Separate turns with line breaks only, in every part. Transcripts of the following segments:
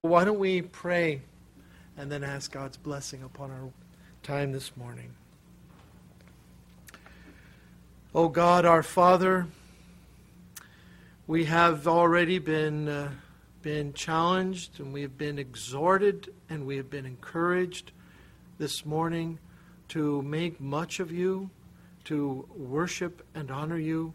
Why don't we pray and then ask God's blessing upon our time this morning. Oh God, our Father, we have already been challenged, and we have been exhorted, and we have been encouraged this morning to make much of you, to worship and honor you.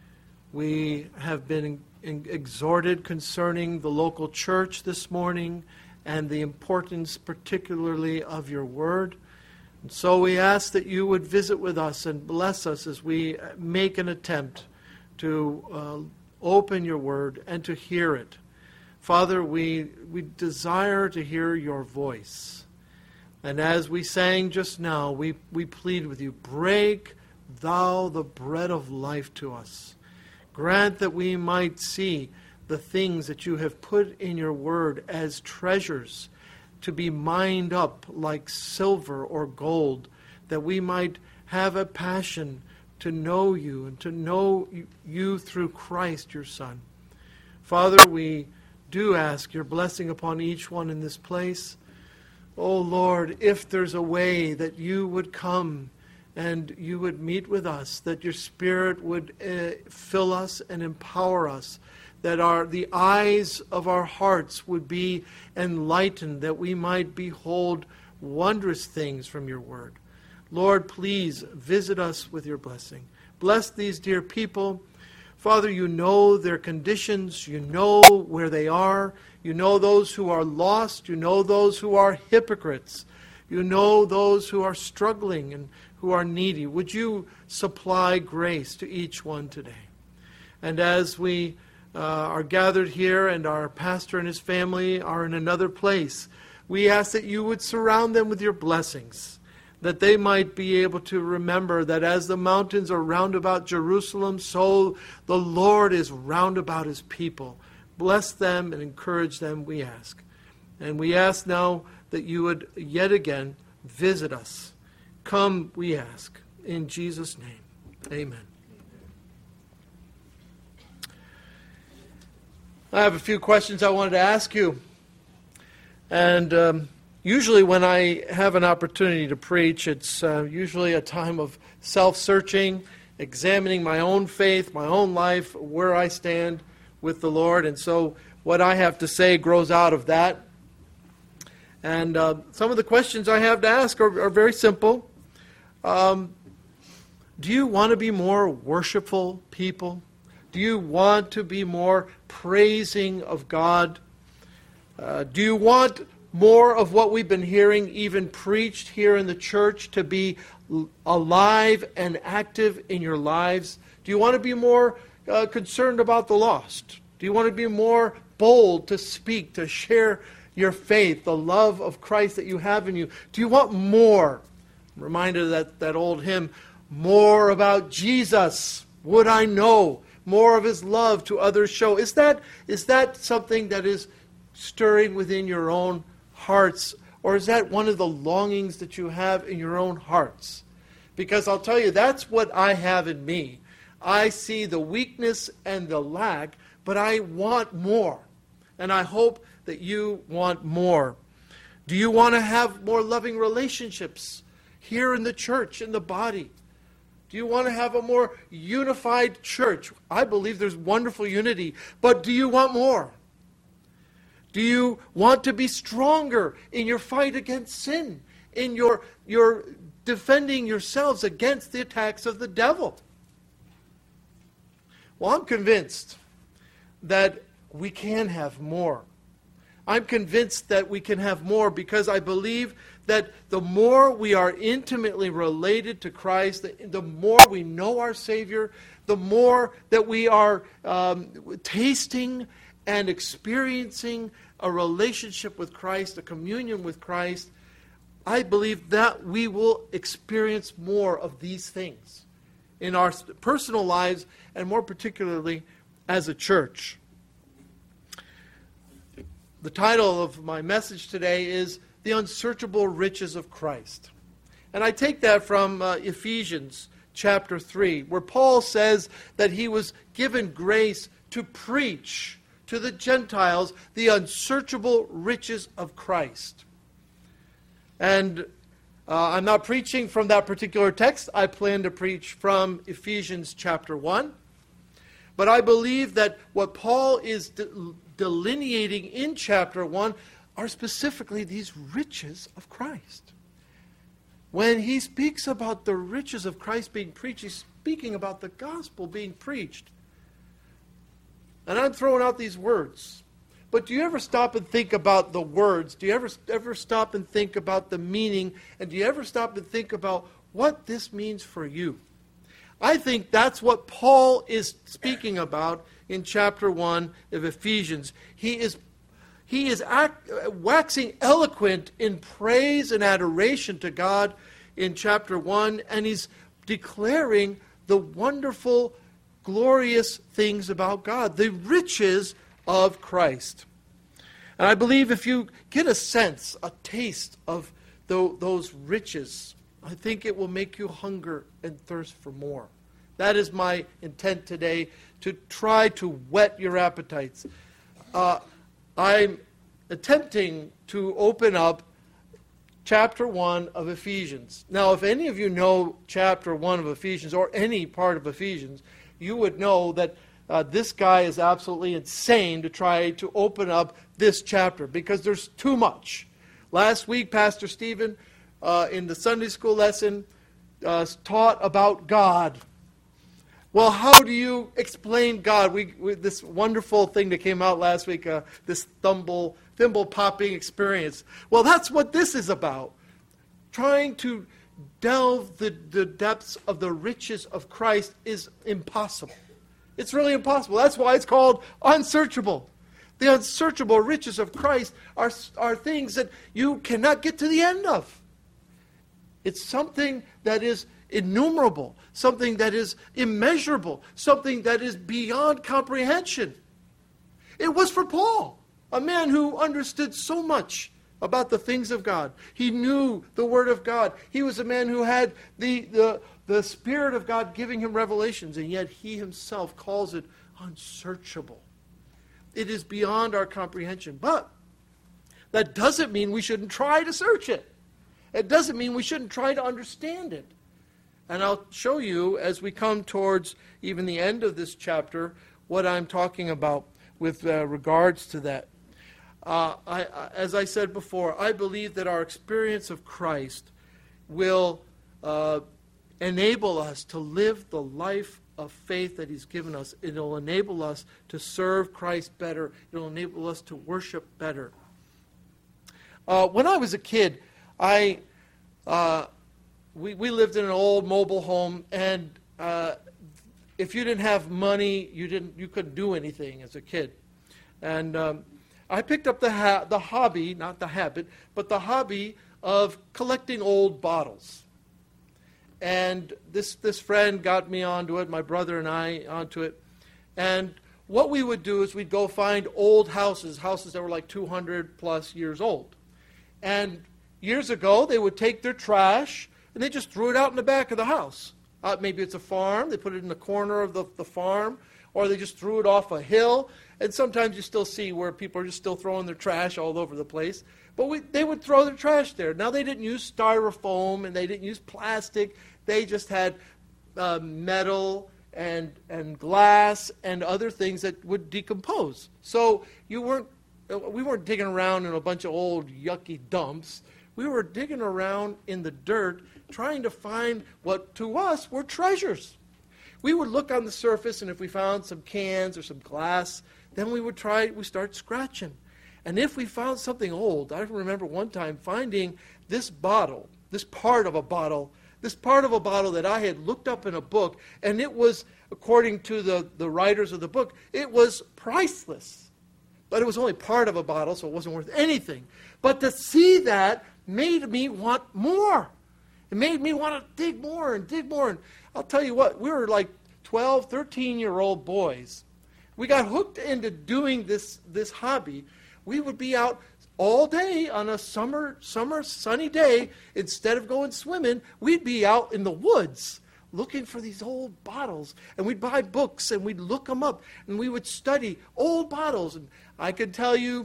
We have been exhorted concerning the local church this morning and the importance particularly of your word. And so we ask that you would visit with us and bless us as we make an attempt to open your word and to hear it. Father, we desire to hear your voice. And as we sang just now, we plead with you, break thou the bread of life to us. Grant that we might see the things that you have put in your word as treasures to be mined up like silver or gold, that we might have a passion to know you and to know you through Christ, your Son. Father, we do ask your blessing upon each one in this place. Oh Lord, if there's a way that you would come and you would meet with us, that your Spirit would fill us and empower us, that the eyes of our hearts would be enlightened, that we might behold wondrous things from your word. Lord, please visit us with your blessing. Bless these dear people. Father, you know their conditions. You know where they are. You know those who are lost. You know those who are hypocrites. You know those who are struggling and who are needy. Would you supply grace to each one today? And as we are gathered here and our pastor and his family are in another place, we ask that you would surround them with your blessings, that they might be able to remember that as the mountains are round about Jerusalem, so the Lord is round about his people. Bless them and encourage them, we ask. And we ask now that you would yet again visit us. Come, we ask, in Jesus' name. Amen. I have a few questions I wanted to ask you. And usually when I have an opportunity to preach, it's usually a time of self-searching, examining my own faith, my own life, where I stand with the Lord. And so what I have to say grows out of that. And some of the questions I have to ask are very simple. Do you want to be more worshipful people? Do you want to be more praising of God? Do you want more of what we've been hearing even preached here in the church to be alive and active in your lives? Do you want to be more concerned about the lost? Do you want to be more bold to speak, to share your faith, the love of Christ that you have in you? Do you want more? I'm reminded of that old hymn, more about Jesus would I know, more of his love to others show. Is that something that is stirring within your own hearts, or is that one of the longings that you have in your own hearts? Because I'll tell you, that's what I have in me. I see the weakness and the lack, but I want more. And I hope that you want more. Do you want to have more loving relationships here in the church, in the body? Do you want to have a more unified church? I believe there's wonderful unity, but do you want more? Do you want to be stronger in your fight against sin, in your defending yourselves against the attacks of the devil? Well, I'm convinced that we can have more. I'm convinced that we can have more because I believe that the more we are intimately related to Christ, the more we know our Savior, the more that we are tasting and experiencing a relationship with Christ, a communion with Christ, I believe that we will experience more of these things in our personal lives and more particularly as a church. The title of my message today is The Unsearchable Riches of Christ. And I take that from Ephesians chapter 3, where Paul says that he was given grace to preach to the Gentiles the unsearchable riches of Christ. And I'm not preaching from that particular text. I plan to preach from Ephesians chapter 1. But I believe that what Paul is delineating in chapter 1 are specifically these riches of Christ. When he speaks about the riches of Christ being preached, he's speaking about the gospel being preached. And I'm throwing out these words. But do you ever stop and think about the words? Do you ever stop and think about the meaning? And do you ever stop and think about what this means for you? I think that's what Paul is speaking about in chapter 1 of Ephesians. He is waxing eloquent in praise and adoration to God in chapter 1, and he's declaring the wonderful, glorious things about God, the riches of Christ. And I believe if you get a sense, a taste of those riches, I think it will make you hunger and thirst for more. That is my intent today, to try to whet your appetites. I'm attempting to open up chapter 1 of Ephesians. Now, if any of you know chapter 1 of Ephesians, or any part of Ephesians, you would know that this guy is absolutely insane to try to open up this chapter, because there's too much. Last week, Pastor Stephen, in the Sunday school lesson, taught about God. Well, how do you explain God? We this wonderful thing that came out last week, this thimble popping experience. Well, that's what this is about. Trying to delve the depths of the riches of Christ is impossible. It's really impossible. That's why it's called unsearchable. The unsearchable riches of Christ are things that you cannot get to the end of. It's something that is innumerable, something that is immeasurable, something that is beyond comprehension. It was for Paul, a man who understood so much about the things of God. He knew the Word of God. He was a man who had the Spirit of God giving him revelations, and yet he himself calls it unsearchable. It is beyond our comprehension. But that doesn't mean we shouldn't try to search it. It doesn't mean we shouldn't try to understand it. And I'll show you, as we come towards even the end of this chapter, what I'm talking about with regards to that. As I said before, I believe that our experience of Christ will enable us to live the life of faith that He's given us. It will enable us to serve Christ better. It will enable us to worship better. When I was a kid, we lived in an old mobile home, and if you didn't have money, you couldn't do anything as a kid. And I picked up the hobby, not the habit, but the hobby of collecting old bottles. And this friend got me onto it, my brother and I onto it. And what we would do is we'd go find old houses that were like 200 plus years old. And years ago, they would take their trash and they just threw it out in the back of the house. Maybe it's a farm. They put it in the corner of the farm, or they just threw it off a hill. And sometimes you still see where people are just still throwing their trash all over the place. But they would throw their trash there. Now, they didn't use styrofoam and they didn't use plastic. They just had metal and glass and other things that would decompose. So we weren't digging around in a bunch of old yucky dumps. We were digging around in the dirt trying to find what to us were treasures. We would look on the surface, and if we found some cans or some glass, then we start scratching. And if we found something old, I remember one time finding this bottle, this part of a bottle that I had looked up in a book, and it was, according to the writers of the book, it was priceless. But it was only part of a bottle, so it wasn't worth anything. But to see that made me want more. It made me want to dig more and dig more. And I'll tell you what, we were like 12, 13-year-old boys. We got hooked into doing this hobby. We would be out all day on a summer sunny day. Instead of going swimming, we'd be out in the woods looking for these old bottles. And we'd buy books and we'd look them up. And we would study old bottles. And I could tell you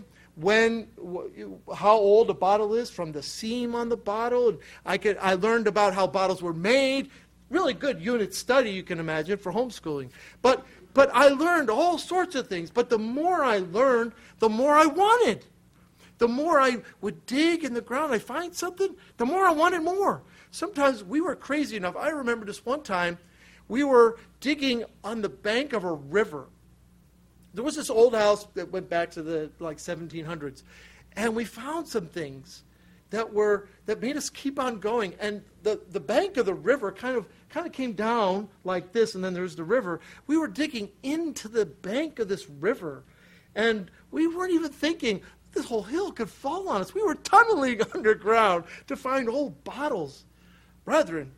how old a bottle is from the seam on the bottle. And I learned about how bottles were made. Really good unit study, you can imagine, for homeschooling. But I learned all sorts of things. But the more I learned, the more I wanted. The more I would dig in the ground, I find something, the more I wanted more. Sometimes we were crazy enough. I remember this one time, we were digging on the bank of a river. There was this old house that went back to the 1700s. And we found some things that made us keep on going. And the bank of the river kind of came down like this, and then there's the river. We were digging into the bank of this river. And we weren't even thinking, this whole hill could fall on us. We were tunneling underground to find old bottles. Brethren,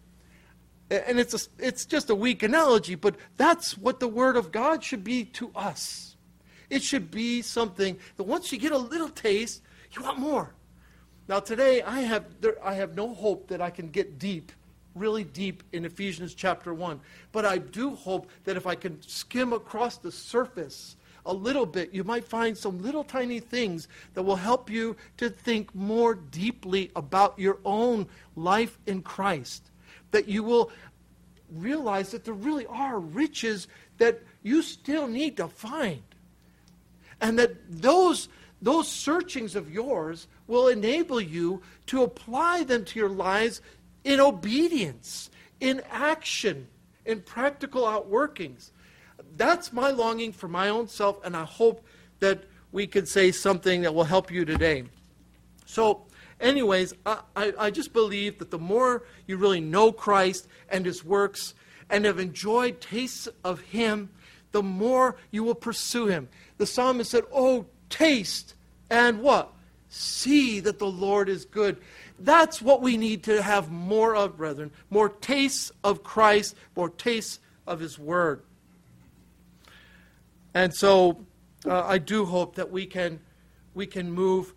and it's just a weak analogy, but that's what the Word of God should be to us. It should be something that once you get a little taste, you want more. Now today, I have no hope that I can get deep, really deep in Ephesians chapter 1. But I do hope that if I can skim across the surface a little bit, you might find some little tiny things that will help you to think more deeply about your own life in Christ. That you will realize that there really are riches that you still need to find. And that those searchings of yours will enable you to apply them to your lives in obedience, in action, in practical outworkings. That's my longing for my own self, and I hope that we can say something that will help you today. So, anyways, I just believe that the more you really know Christ and His works and have enjoyed tastes of Him, the more you will pursue Him. The psalmist said, "Oh, taste and what? See that the Lord is good." That's what we need to have more of, brethren. More tastes of Christ, more tastes of His Word. And so I do hope that we can move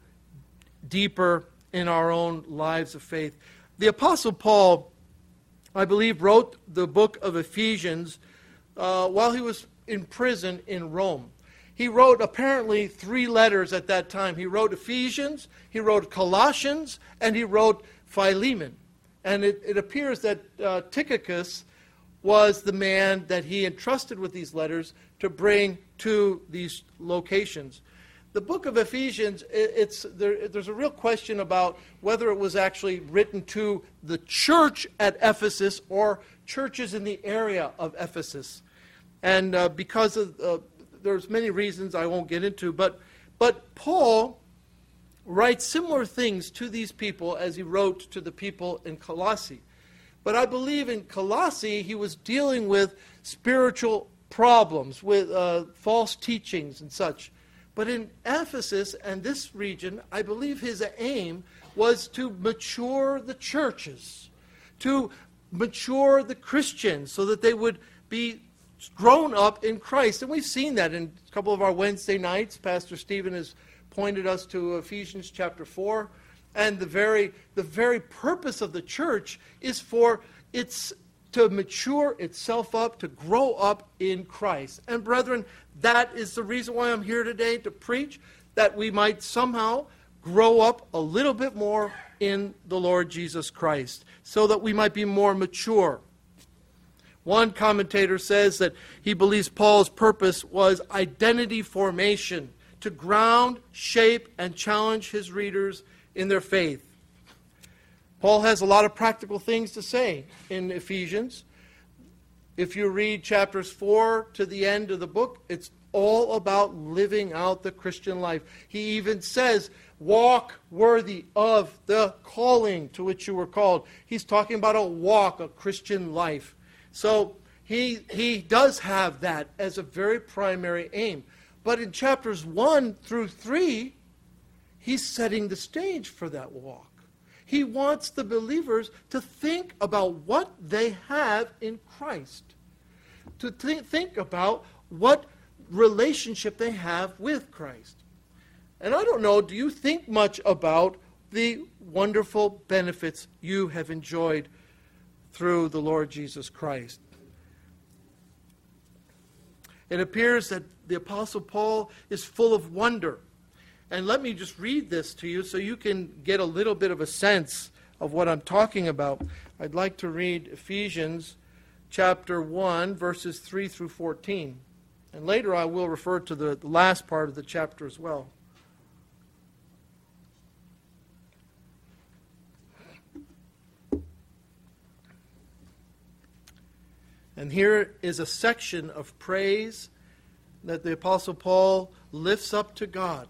deeper in our own lives of faith. The Apostle Paul, I believe, wrote the book of Ephesians while he was in prison in Rome. He wrote apparently 3 letters at that time. He wrote Ephesians, he wrote Colossians, and he wrote Philemon. And it appears that Tychicus was the man that he entrusted with these letters to bring to these locations. The book of Ephesians, there's a real question about whether it was actually written to the church at Ephesus or churches in the area of Ephesus. And because of there's many reasons I won't get into, but Paul writes similar things to these people as he wrote to the people in Colossae. But I believe in Colossae he was dealing with spiritual problems, with false teachings and such. But in Ephesus and this region, I believe his aim was to mature the churches, to mature the Christians so that they would be grown up in Christ. And we've seen that in a couple of our Wednesday nights. Pastor Stephen has pointed us to Ephesians chapter 4. And the very purpose of the church is for its to mature itself up, to grow up in Christ. And brethren, that is the reason why I'm here today to preach, that we might somehow grow up a little bit more in the Lord Jesus Christ, so that we might be more mature. One commentator says that he believes Paul's purpose was identity formation, to ground, shape, and challenge his readers in their faith. Paul has a lot of practical things to say in Ephesians. If you read chapters 4 to the end of the book, it's all about living out the Christian life. He even says, walk worthy of the calling to which you were called. He's talking about a walk, a Christian life. So he does have that as a very primary aim. But in chapters 1 through 3, he's setting the stage for that walk. He wants the believers to think about what they have in Christ, to think about what relationship they have with Christ. And I don't know, do you think much about the wonderful benefits you have enjoyed through the Lord Jesus Christ. It appears that the Apostle Paul is full of wonder. And let me just read this to you so you can get a little bit of a sense of what I'm talking about. I'd like to read Ephesians chapter 1, verses 3 through 14. And later I will refer to the last part of the chapter as well. And here is a section of praise that the Apostle Paul lifts up to God.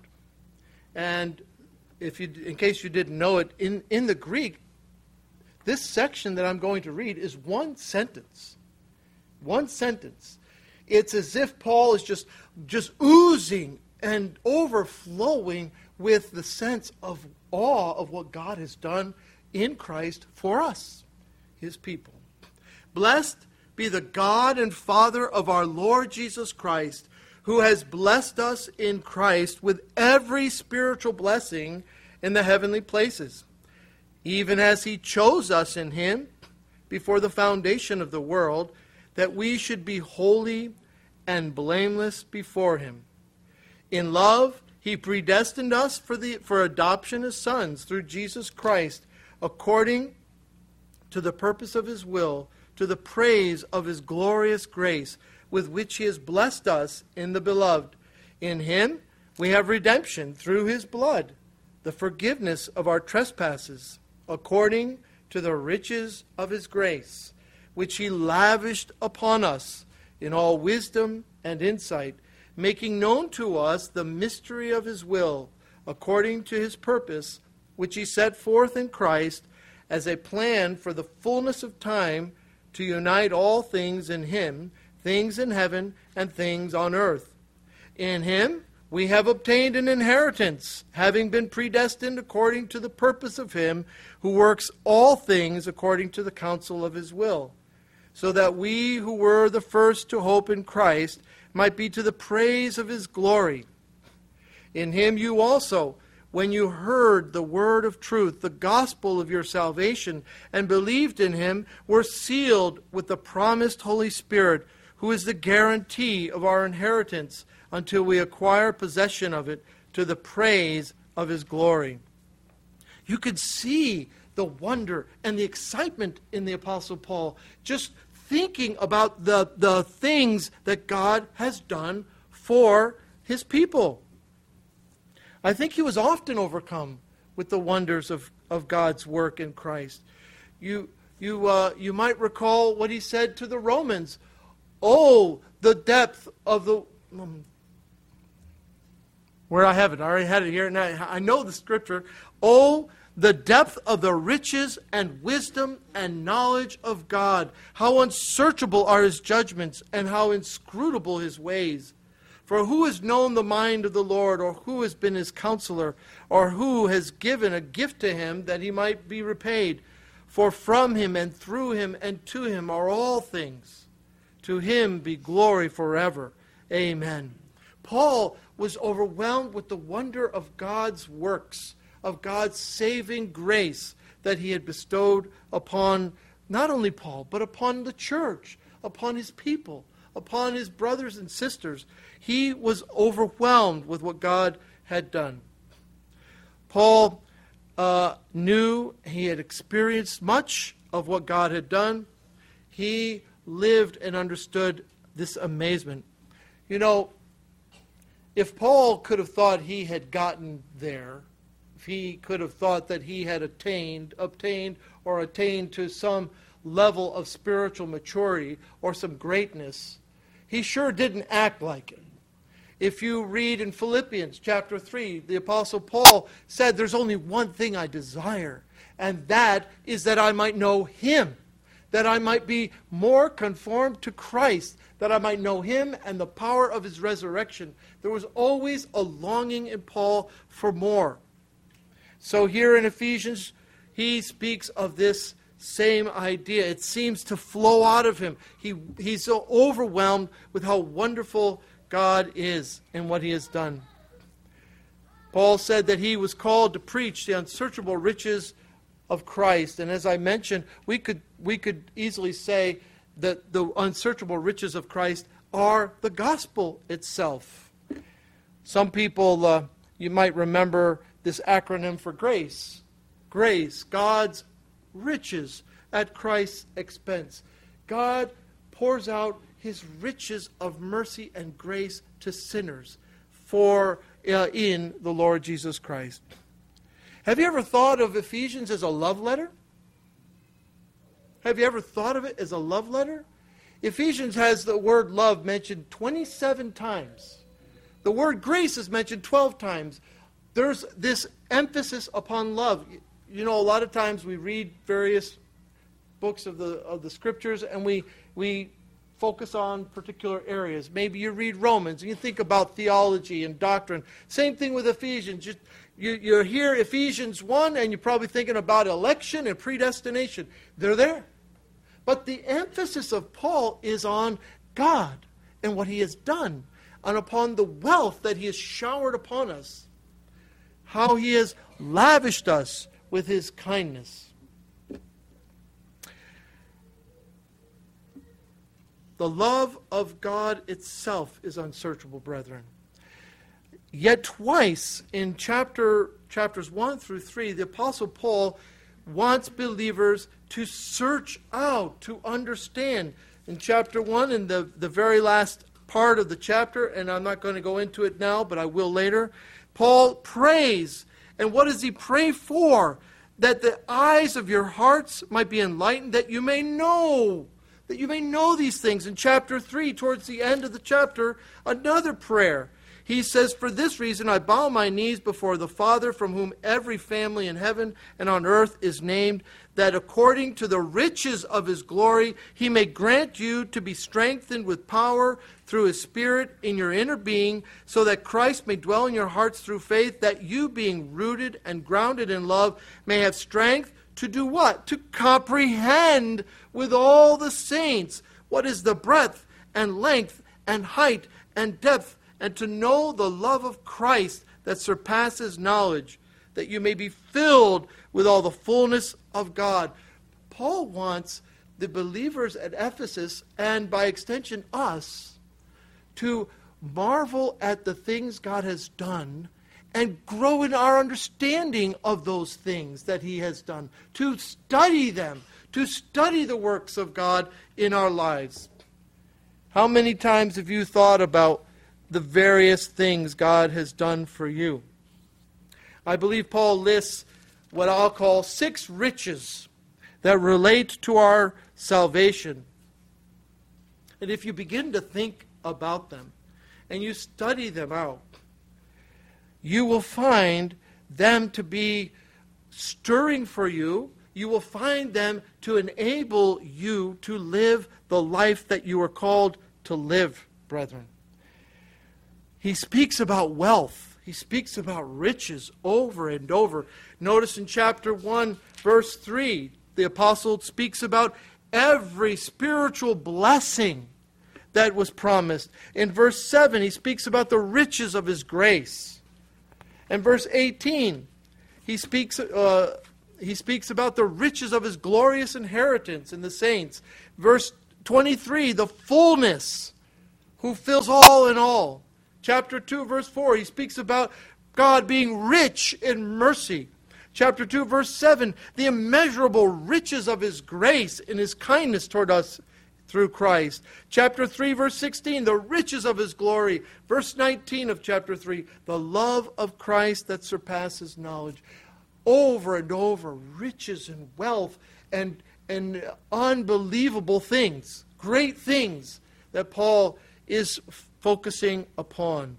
And in case you didn't know it, in the Greek, this section that I'm going to read is one sentence. One sentence. It's as if Paul is just oozing and overflowing with the sense of awe of what God has done in Christ for us, his people. Blessed be the God and Father of our Lord Jesus Christ, who has blessed us in Christ with every spiritual blessing in the heavenly places, even as he chose us in him before the foundation of the world, that we should be holy and blameless before him. In love, he predestined us for adoption as sons through Jesus Christ, according to the purpose of his will, to the praise of his glorious grace, with which he has blessed us in the Beloved. In him we have redemption through his blood, the forgiveness of our trespasses, according to the riches of his grace, which he lavished upon us in all wisdom and insight, making known to us the mystery of his will, according to his purpose, which he set forth in Christ as a plan for the fullness of time, to unite all things in him, things in heaven and things on earth. In him we have obtained an inheritance, having been predestined according to the purpose of him who works all things according to the counsel of his will, so that we who were the first to hope in Christ might be to the praise of his glory. In him you also, when you heard the word of truth, the gospel of your salvation, and believed in him, were sealed with the promised Holy Spirit, who is the guarantee of our inheritance until we acquire possession of it, to the praise of his glory. You could see the wonder and the excitement in the Apostle Paul, just thinking about the things that God has done for his people. I think he was often overcome with the wonders of God's work in Christ. You might recall what he said to the Romans. Oh, the depth of the... where I have it. I already had it here. And I know the scripture. Oh, the depth of the riches and wisdom and knowledge of God. How unsearchable are his judgments and how inscrutable his ways. For who has known the mind of the Lord, or who has been his counselor, or who has given a gift to him that he might be repaid? For from him and through him and to him are all things. To him be glory forever. Amen. Paul was overwhelmed with the wonder of God's works, of God's saving grace that he had bestowed upon not only Paul, but upon the church, upon his people, upon his brothers and sisters. He was overwhelmed with what God had done. Paul knew he had experienced much of what God had done. He lived and understood this amazement. You know, if Paul could have thought he had gotten there, if he could have thought that he had obtained to some level of spiritual maturity or some greatness, he sure didn't act like it. If you read in Philippians chapter 3, the Apostle Paul said, there's only one thing I desire, and that is that I might know him, that I might be more conformed to Christ, that I might know him and the power of his resurrection. There was always a longing in Paul for more. So here in Ephesians, he speaks of this same idea. It seems to flow out of him. He's so overwhelmed with how wonderful God is and what he has done. Paul said that he was called to preach the unsearchable riches of Christ. And as I mentioned, we could easily say that the unsearchable riches of Christ are the gospel itself. Some people, you might remember this acronym for GRACE. GRACE, God's riches at Christ's expense. God pours out his riches of mercy and grace to sinners in the Lord Jesus Christ. Have you ever thought of Ephesians as a love letter? Have you ever thought of it as a love letter? Ephesians has the word love mentioned 27 times. The word grace is mentioned 12 times. There's this emphasis upon love. You know, a lot of times we read various books of the scriptures and we focus on particular areas. Maybe you read Romans and you think about theology and doctrine. Same thing with Ephesians. You hear Ephesians 1 and you're probably thinking about election and predestination. They're there. But the emphasis of Paul is on God and what he has done, and upon the wealth that he has showered upon us, how he has lavished us with his kindness. The love of God itself is unsearchable, brethren. Yet twice in chapters 1 through 3, the Apostle Paul wants believers to search out, to understand. In chapter 1, in the very last part of the chapter, and I'm not going to go into it now, but I will later, Paul prays. And what does he pray for? That the eyes of your hearts might be enlightened, that you may know these things. In chapter 3, towards the end of the chapter, another prayer. He says, for this reason I bow my knees before the Father, from whom every family in heaven and on earth is named, that according to the riches of his glory he may grant you to be strengthened with power through his Spirit in your inner being, so that Christ may dwell in your hearts through faith, that you, being rooted and grounded in love, may have strength to do what? To comprehend with all the saints what is the breadth and length and height and depth, and to know the love of Christ that surpasses knowledge, that you may be filled with all the fullness of God. Paul wants the believers at Ephesus, and by extension us, to marvel at the things God has done and grow in our understanding of those things that he has done, to study them, to study the works of God in our lives. How many times have you thought about the various things God has done for you? I believe Paul lists what I'll call 6 riches that relate to our salvation. And if you begin to think about them and you study them out, you will find them to be stirring for you. You will find them to enable you to live the life that you are called to live, brethren. He speaks about wealth. He speaks about riches over and over. Notice in chapter 1, verse 3, the apostle speaks about every spiritual blessing that was promised. In verse 7, he speaks about the riches of his grace. In verse 18, he speaks about the riches of his glorious inheritance in the saints. Verse 23, the fullness, who fills all in all. Chapter 2, verse 4, he speaks about God being rich in mercy. Chapter 2, verse 7, the immeasurable riches of his grace and his kindness toward us through Christ. Chapter 3, verse 16, the riches of his glory. Verse 19 of chapter 3, the love of Christ that surpasses knowledge. Over and over, riches and wealth and unbelievable things, great things that Paul is focusing upon.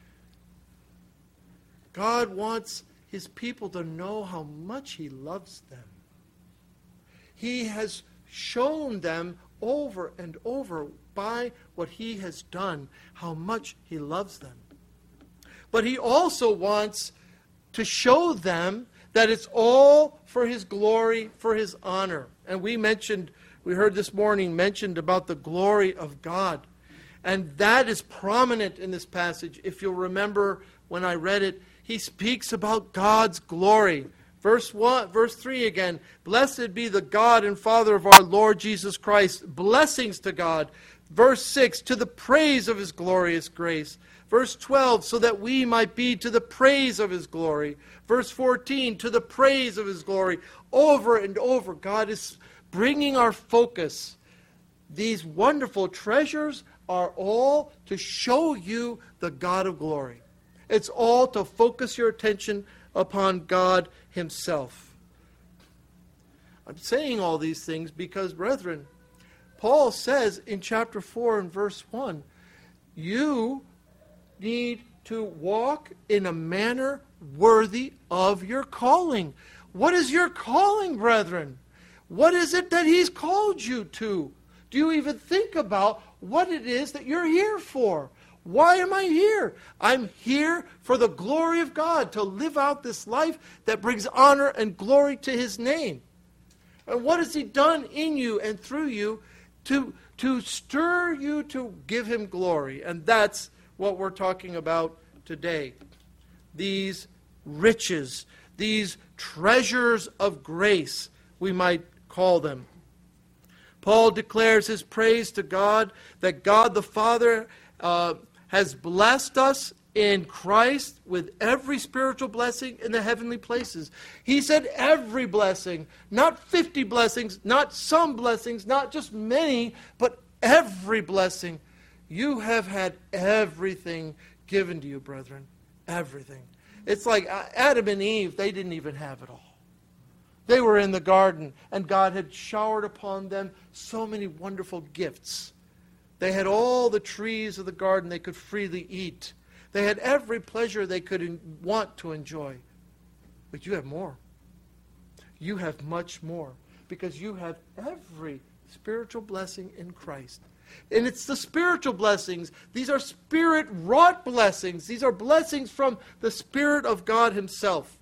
God wants his people to know how much he loves them. He has shown them over and over by what he has done how much he loves them. But he also wants to show them that it's all for his glory, for his honor. And we heard this morning mentioned about the glory of God. And that is prominent in this passage. If you'll remember when I read it, he speaks about God's glory. Verse 3 again, blessed be the God and Father of our Lord Jesus Christ. Blessings to God. Verse 6, to the praise of his glorious grace. Verse 12, so that we might be to the praise of his glory. Verse 14, to the praise of his glory. Over and over, God is bringing our focus. These wonderful treasures are all to show you the God of glory. It's all to focus your attention upon God himself. I'm saying all these things because, brethren, Paul says in chapter 4 and verse 1, you need to walk in a manner worthy of your calling. What is your calling, brethren? What is it that he's called you to? Do you even think about what it is that you're here for? Why am I here? I'm here for the glory of God, to live out this life that brings honor and glory to his name. And what has he done in you and through you to stir you to give him glory? And that's what we're talking about today. These riches, these treasures of grace, we might call them. Paul declares his praise to God, that God the Father has blessed us in Christ with every spiritual blessing in the heavenly places. He said every blessing, not 50 blessings, not some blessings, not just many, but every blessing. You have had everything given to you, brethren. Everything. It's like Adam and Eve, they didn't even have it all. They were in the garden, and God had showered upon them so many wonderful gifts. They had all the trees of the garden they could freely eat. They had every pleasure they could want to enjoy. But you have more. You have much more, because you have every spiritual blessing in Christ. And it's the spiritual blessings. These are Spirit-wrought blessings. These are blessings from the Spirit of God himself.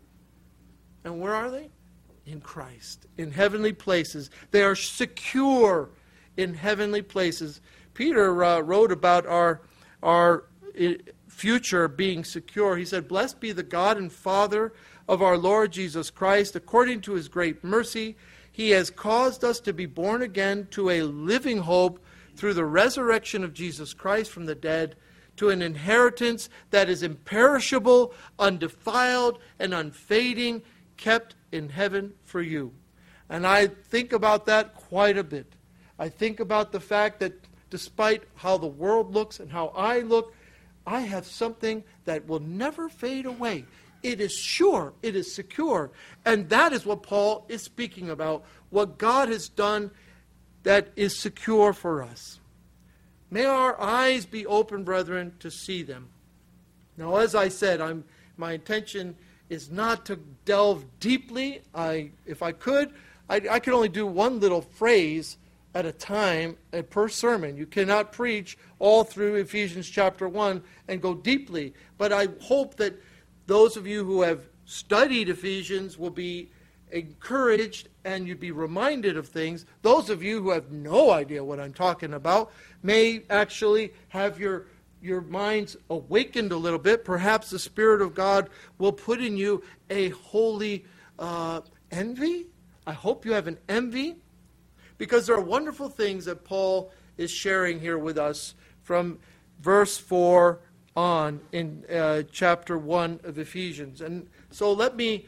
And where are they? In Christ, in heavenly places. They are secure in heavenly places. Peter wrote about our future being secure. He said, blessed be the God and Father of our Lord Jesus Christ. According to his great mercy, he has caused us to be born again to a living hope through the resurrection of Jesus Christ from the dead, to an inheritance that is imperishable, undefiled, and unfading, kept in heaven for you. And I think about that quite a bit. I think about the fact that despite how the world looks and how I look, I have something that will never fade away. It is sure. It is secure. And that is what Paul is speaking about, what God has done that is secure for us. May our eyes be open, brethren, to see them. Now, as I said, my intention is not to delve deeply. If I could, I could only do one little phrase at a time per sermon. You cannot preach all through Ephesians chapter 1 and go deeply. But I hope that those of you who have studied Ephesians will be encouraged and you'd be reminded of things. Those of you who have no idea what I'm talking about may actually have your minds awakened a little bit. Perhaps the Spirit of God will put in you a holy envy. I hope you have an envy, because there are wonderful things that Paul is sharing here with us from verse 4 on in chapter 1 of Ephesians. And so let me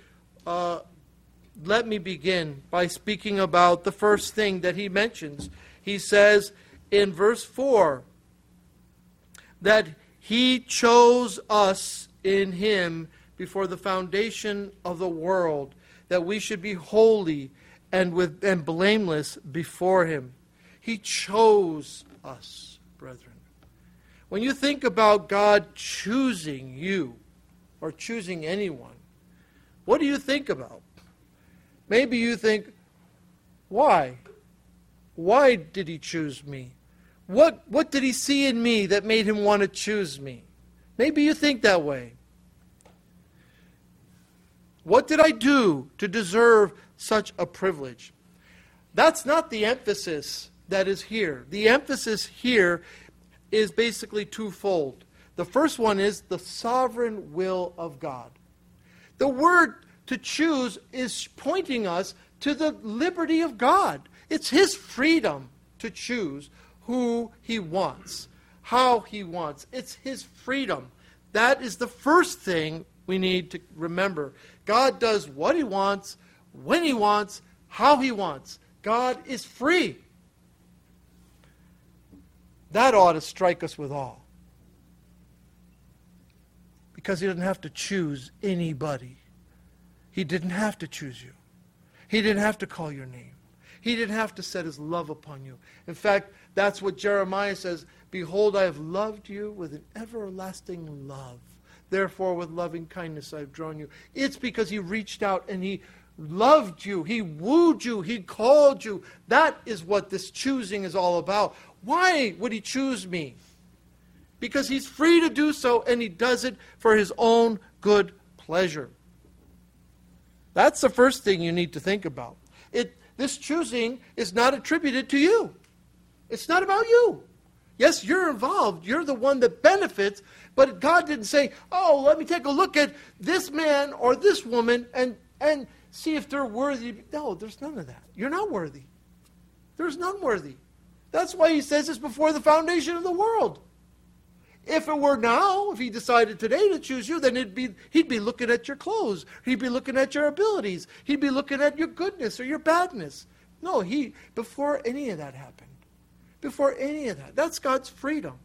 begin by speaking about the first thing that he mentions. He says in verse 4 that he chose us in him before the foundation of the world, that we should be holy and blameless before him. He chose us, brethren. When you think about God choosing you or choosing anyone, what do you think about? Maybe you think, why? Why did he choose me? What did he see in me that made him want to choose me? Maybe you think that way. What did I do to deserve such a privilege? That's not the emphasis that is here. The emphasis here is basically twofold. The first one is the sovereign will of God. The word to choose is pointing us to the liberty of God. It's His freedom to choose who He wants, how He wants. It's His freedom. That is the first thing we need to remember. God does what He wants, when He wants, how He wants. God is free. That ought to strike us with awe. Because He doesn't have to choose anybody. He didn't have to choose you. He didn't have to call your name. He didn't have to set His love upon you. In fact, that's what Jeremiah says. Behold, I have loved you with an everlasting love. Therefore, with loving kindness I have drawn you. It's because He reached out and He loved you. He wooed you. He called you. That is what this choosing is all about. Why would He choose me? Because He's free to do so, and He does it for His own good pleasure. That's the first thing you need to think about. This choosing is not attributed to you. It's not about you. Yes, you're involved. You're the one that benefits, but God didn't say, oh, let me take a look at this man or this woman and see if they're worthy. No, there's none of that. You're not worthy. There's none worthy. That's why He says this before the foundation of the world. If it were now, if He decided today to choose you, then He'd be looking at your clothes. He'd be looking at your abilities. He'd be looking at your goodness or your badness. No, before any of that happened, before any of that, that's God's freedom.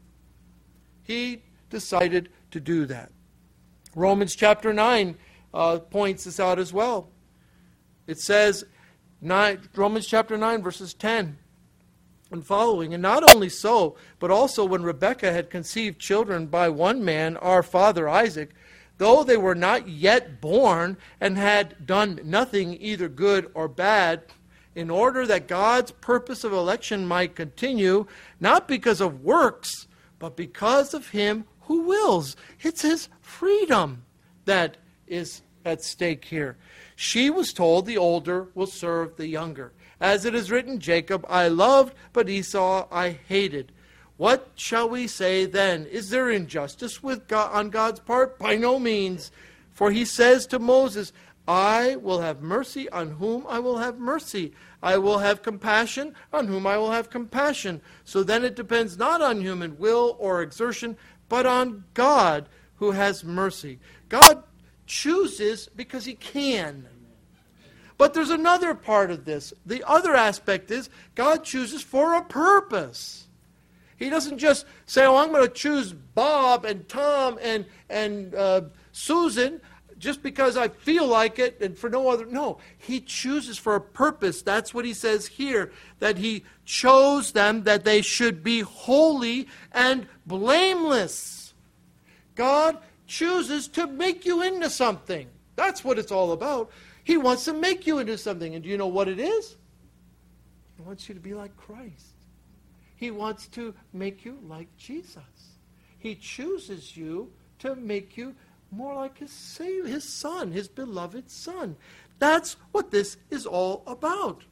He decided to do that. Romans chapter 9 points this out as well. It says, Romans chapter 9, verses 10 and following, and not only so, but also when Rebekah had conceived children by one man, our father Isaac, though they were not yet born and had done nothing either good or bad, in order that God's purpose of election might continue, not because of works, but because of Him who wills. It's His freedom that is at stake here. She was told the older will serve the younger. As it is written, Jacob I loved, but Esau I hated. What shall we say then? Is there injustice with God, on God's part? By no means. For He says to Moses, I will have mercy on whom I will have mercy. I will have compassion on whom I will have compassion. So then it depends not on human will or exertion, but on God who has mercy. God chooses because He can. But there's another part of this. The other aspect is God chooses for a purpose. He doesn't just say, oh, I'm going to choose Bob and Tom and Susan just because I feel like it and for no other. No, He chooses for a purpose. That's what He says here, that He chose them that they should be holy and blameless. God chooses to make you into something. That's what it's all about. He wants to make you into something. And do you know what it is? He wants you to be like Christ. He wants to make you like Jesus. He chooses you to make you more like His Son, His beloved Son. That's what this is all about.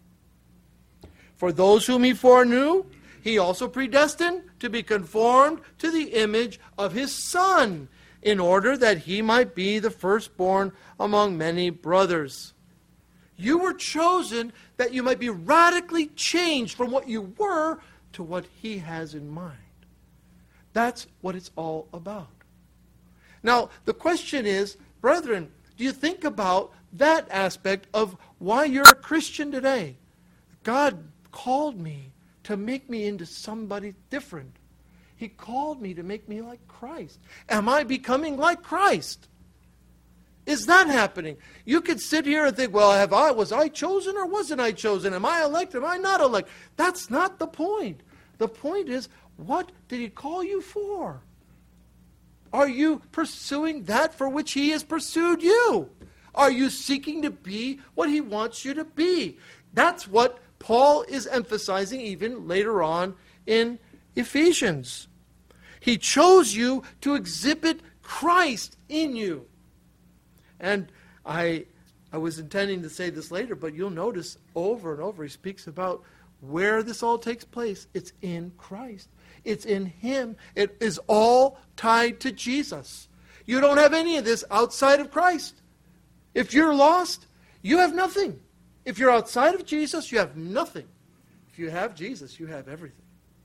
For those whom He foreknew, He also predestined to be conformed to the image of His Son, in order that He might be the firstborn among many brothers. You were chosen that you might be radically changed from what you were to what He has in mind. That's what it's all about. Now, the question is, brethren, do you think about that aspect of why you're a Christian today? God called me to make me into somebody different. He called me to make me like Christ. Am I becoming like Christ? Is that happening? You could sit here and think, well, was I chosen or wasn't I chosen? Am I elect? Am I not elect? That's not the point. The point is, what did He call you for? Are you pursuing that for which He has pursued you? Are you seeking to be what He wants you to be? That's what Paul is emphasizing even later on in Ephesians. He chose you to exhibit Christ in you. And I was intending to say this later, but you'll notice over and over He speaks about where this all takes place. It's in Christ. It's in Him. It is all tied to Jesus. You don't have any of this outside of Christ. If you're lost, you have nothing. If you're outside of Jesus, you have nothing. If you have Jesus, you have everything.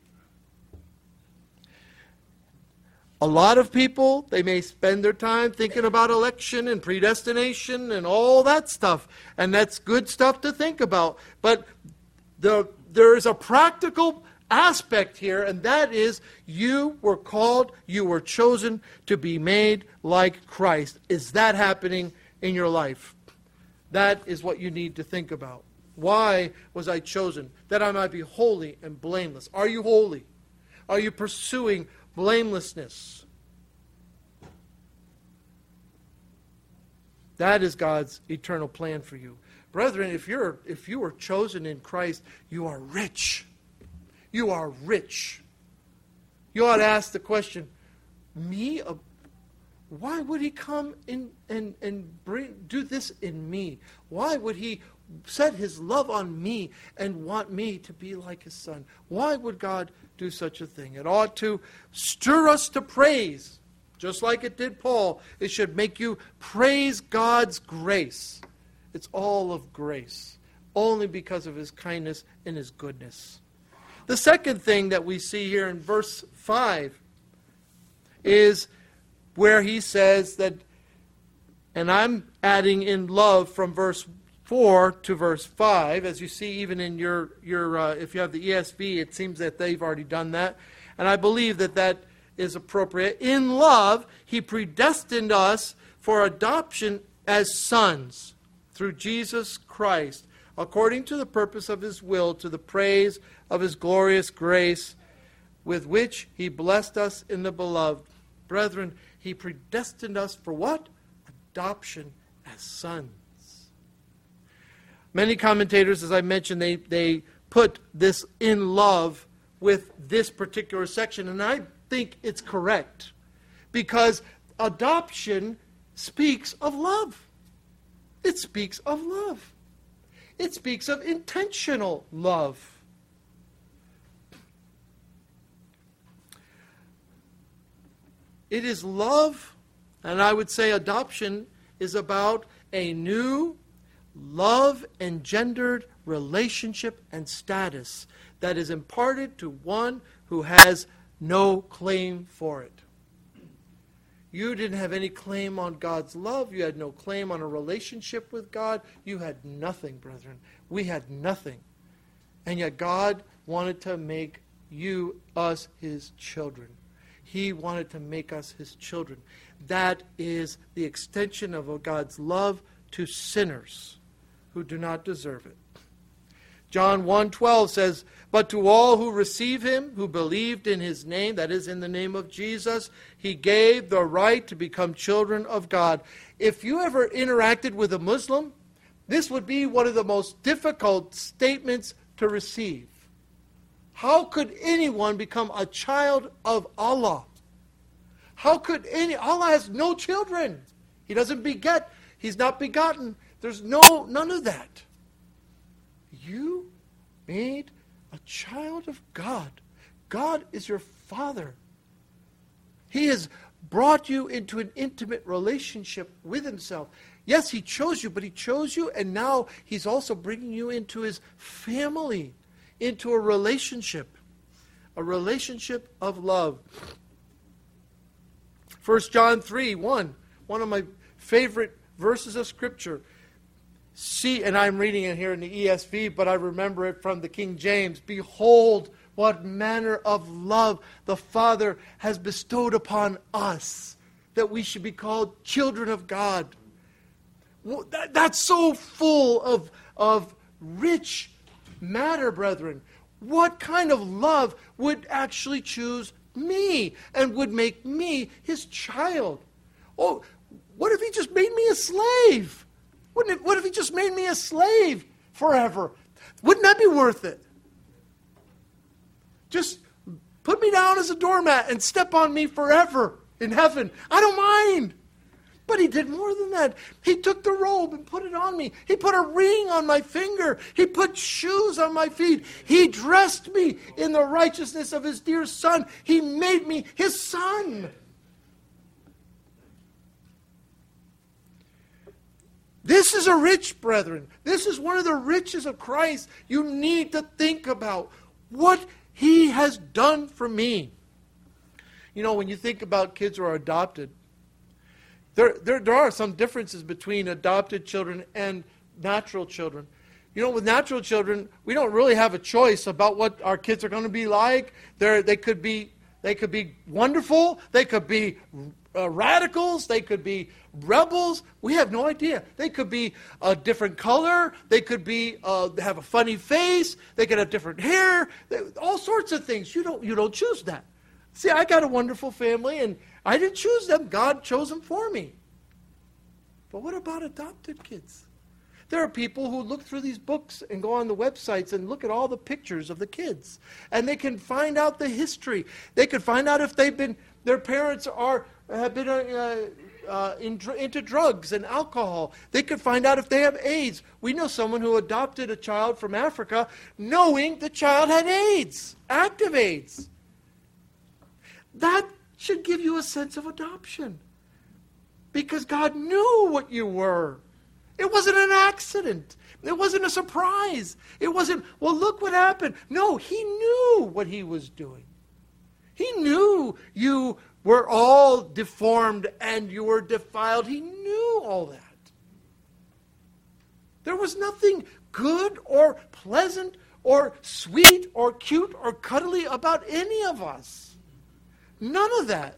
A lot of people, they may spend their time thinking about election and predestination and all that stuff. And that's good stuff to think about. But there is a practical aspect here, and that is you were called, you were chosen to be made like Christ. Is that happening in your life? That is what you need to think about. Why was I chosen? That I might be holy and blameless. Are you holy? Are you pursuing blamelessness? That is God's eternal plan for you. Brethren, if you were chosen in Christ, you are rich. You are rich. You ought to ask the question, me? Why would he come in and do this in me? Why would he set his love on me and want me to be like his son? Why would God do such a thing? It ought to stir us to praise, just like it did Paul. It should make you praise God's grace. It's all of grace, only because of his kindness and his goodness. The second thing that we see here in verse 5 is where he says that, and I'm adding in love from verse 4 to verse 5, as you see even in your if you have the ESV, it seems that they've already done that. And I believe that is appropriate. In love, he predestined us for adoption as sons through Jesus Christ, according to the purpose of his will, to the praise of his glorious grace, with which he blessed us in the beloved. Brethren, he predestined us for what? Adoption as sons. Many commentators, as I mentioned, they put this in love with this particular section, and I think it's correct, because adoption speaks of love. It speaks of love. It speaks of intentional love. It is love, and I would say adoption is about a new love-engendered relationship and status that is imparted to one who has no claim for it. You didn't have any claim on God's love. You had no claim on a relationship with God. You had nothing, brethren. We had nothing. And yet God wanted to make us his children. He wanted to make us his children. That is the extension of God's love to sinners who do not deserve it. John 1:12 says, "But to all who receive him, who believed in his name," that is, in the name of Jesus, "he gave the right to become children of God." If you ever interacted with a Muslim, this would be one of the most difficult statements to receive. How could anyone become a child of Allah? How could Allah has no children. He doesn't beget. He's not begotten. There's none of that. You made a child of God. God is your Father. He has brought you into an intimate relationship with himself. Yes, he chose you, but he chose you, and now he's also bringing you into his family, into a relationship of love. 1 John 3:1, one of my favorite verses of Scripture. See, and I'm reading it here in the ESV, but I remember it from the King James. "Behold, what manner of love the Father has bestowed upon us, that we should be called children of God." Well, that's so full of rich matter, brethren. What kind of love would actually choose me and would make me his child? Oh, what if he just made me a slave? What if he just made me a slave forever? Wouldn't that be worth it? Just put me down as a doormat and step on me forever in heaven. I don't mind. But he did more than that. He took the robe and put it on me. He put a ring on my finger. He put shoes on my feet. He dressed me in the righteousness of his dear Son. He made me his son. This is a rich, brethren. This is one of the riches of Christ. You need to think about what He has done for me. You know, when you think about kids who are adopted, there are some differences between adopted children and natural children. You know, with natural children, we don't really have a choice about what our kids are going to be like. They could be wonderful. They could be radicals. They could be rebels. We have no idea. They could be a different color. They could be have a funny face. They could have different hair. All sorts of things. You don't choose that. See, I got a wonderful family, and I didn't choose them. God chose them for me. But what about adopted kids? There are people who look through these books and go on the websites and look at all the pictures of the kids. And they can find out the history. They can find out if their parents have been into drugs and alcohol. They can find out if they have AIDS. We know someone who adopted a child from Africa knowing the child had AIDS, active AIDS. That should give you a sense of adoption. Because God knew what you were. It wasn't an accident. It wasn't a surprise. It wasn't, well, look what happened. No, He knew what He was doing. He knew you were all deformed and you were defiled. He knew all that. There was nothing good or pleasant or sweet or cute or cuddly about any of us. None of that.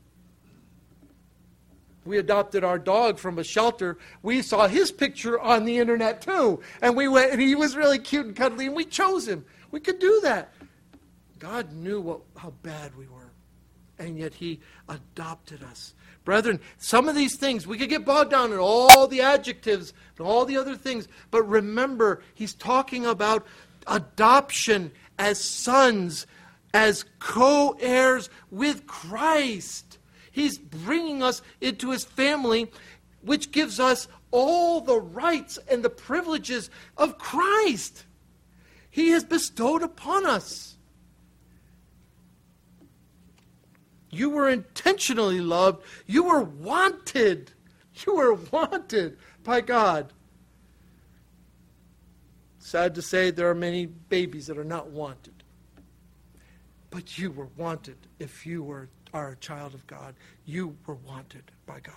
We adopted our dog from a shelter. We saw his picture on the internet too. And we went, and he was really cute and cuddly, and we chose him. We could do that. God knew how bad we were. And yet He adopted us. Brethren, some of these things, we could get bogged down in all the adjectives and all the other things. But remember, He's talking about adoption as sons, as co-heirs with Christ. He's bringing us into His family, which gives us all the rights and the privileges of Christ. He has bestowed upon us. You were intentionally loved. You were wanted. You were wanted by God. Sad to say, there are many babies that are not wanted. But you were wanted if you are a child of God. You were wanted by God.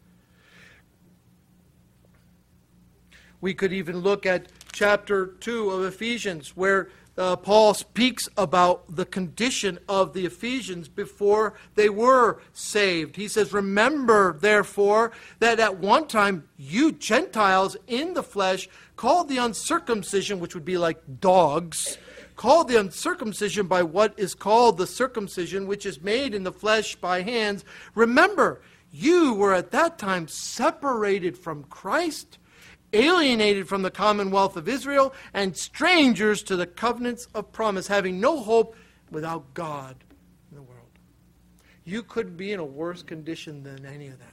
We could even look at chapter 2 of Ephesians, where Paul speaks about the condition of the Ephesians before they were saved. He says, remember, therefore, that at one time you Gentiles in the flesh, called the uncircumcision, which would be like dogs, called the uncircumcision by what is called the circumcision, which is made in the flesh by hands. Remember, you were at that time separated from Christ, alienated from the commonwealth of Israel, and strangers to the covenants of promise, having no hope without God in the world. You couldn't be in a worse condition than any of that.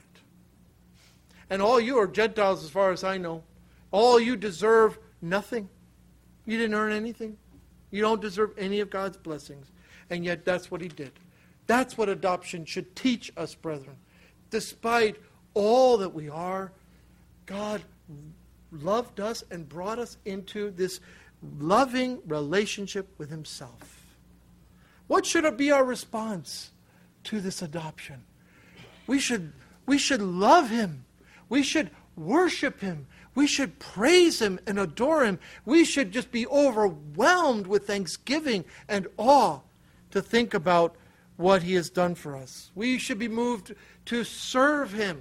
And all you are Gentiles, as far as I know. All you deserve nothing. You didn't earn anything. You don't deserve any of God's blessings. And yet that's what He did. That's what adoption should teach us, brethren. Despite all that we are, God loved us and brought us into this loving relationship with Himself. What should be our response to this adoption? We should love Him. We should worship Him. We should praise Him and adore Him. We should just be overwhelmed with thanksgiving and awe to think about what He has done for us. We should be moved to serve Him.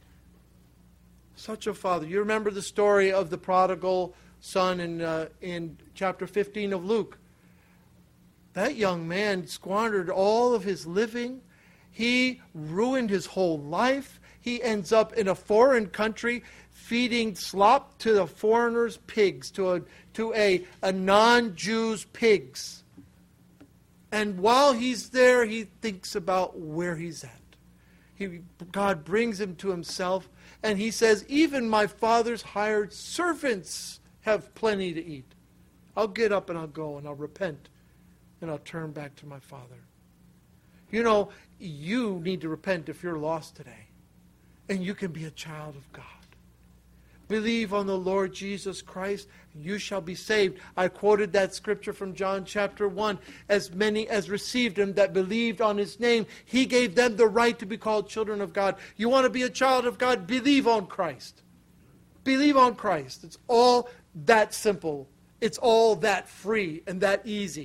Such a Father. You remember the story of the prodigal son in chapter 15 of Luke. That young man squandered all of his living. He ruined his whole life. He ends up in a foreign country feeding slop to the foreigners' pigs, to a non-Jew's pigs. And while he's there, he thinks about where he's at. God brings him to Himself, and he says, even my father's hired servants have plenty to eat. I'll get up and I'll go and I'll repent and I'll turn back to my Father. You know, you need to repent if you're lost today. And you can be a child of God. Believe on the Lord Jesus Christ, you shall be saved. I quoted that scripture from John chapter 1. As many as received him that believed on his name, he gave them the right to be called children of God. You want to be a child of God? Believe on Christ. Believe on Christ. It's all that simple. It's all that free and that easy.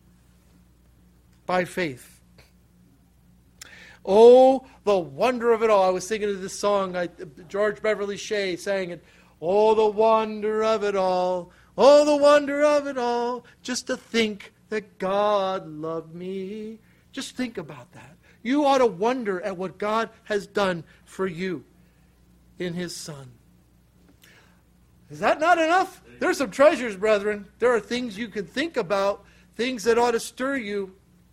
By faith. Oh, the wonder of it all. I was thinking of this song, George Beverly Shea sang it. Oh, the wonder of it all. Oh, the wonder of it all. Just to think that God loved me. Just think about that. You ought to wonder at what God has done for you in His Son. Is that not enough? There's some treasures, brethren. There are things you can think about, things that ought to stir you.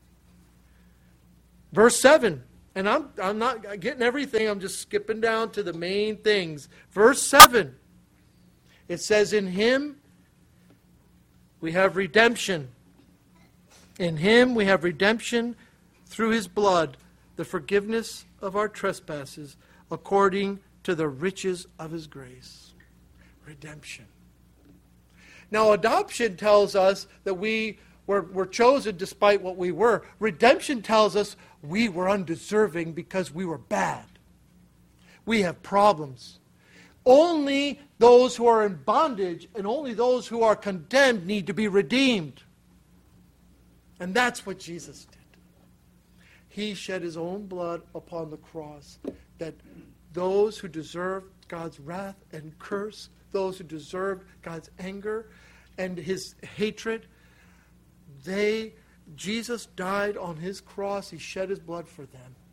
Verse 7. And I'm not getting everything. I'm just skipping down to the main things. Verse 7. It says, in Him we have redemption. In Him we have redemption through His blood, the forgiveness of our trespasses, according to the riches of His grace. Redemption. Now, adoption tells us that we were chosen despite what we were. Redemption tells us we were undeserving because we were bad. We have problems. Only those who are in bondage and only those who are condemned need to be redeemed. And that's what Jesus did. He shed His own blood upon the cross, that those who deserved God's wrath and curse, those who deserved God's anger and His hatred, Jesus died on His cross. He shed His blood for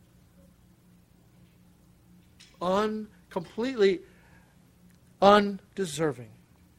them. Completely undeserving.